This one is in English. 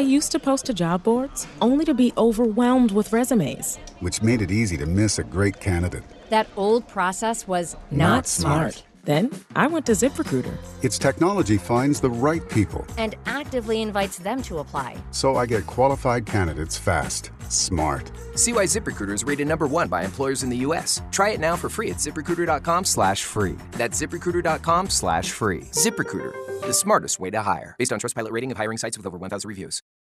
used to post to job boards, only to be overwhelmed with resumes. Which made it easy to miss a great candidate. That old process was not smart. Then I went to ZipRecruiter. Its technology finds the right people and actively invites them to apply. So I get qualified candidates fast. Smart. See why ZipRecruiter is rated #1 by employers in the U.S. Try it now for free at ZipRecruiter.com/free. That's ZipRecruiter.com/free. ZipRecruiter, the smartest way to hire. Based on Trustpilot rating of hiring sites with over 1,000 reviews.